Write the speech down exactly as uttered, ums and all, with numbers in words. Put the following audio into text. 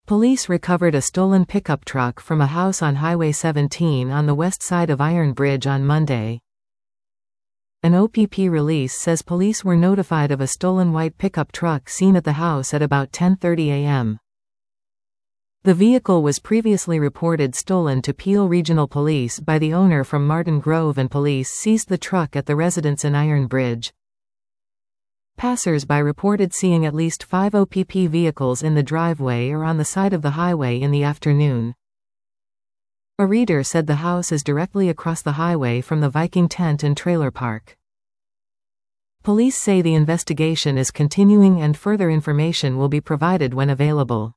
Police recovered a stolen pickup truck from a house on Highway seventeen on the west side of Iron Bridge on Monday. An O P P release says police were notified of a stolen white pickup truck seen at the house at about ten thirty a m The vehicle was previously reported stolen to Peel Regional Police by the owner from Martin Grove, and police seized the truck at the residence in Iron Bridge. Passers-by reported seeing at least five O P P vehicles in the driveway or on the side of the highway in the afternoon. A reader said the house is directly across the highway from the Viking tent and trailer park. Police say the investigation is continuing and further information will be provided when available.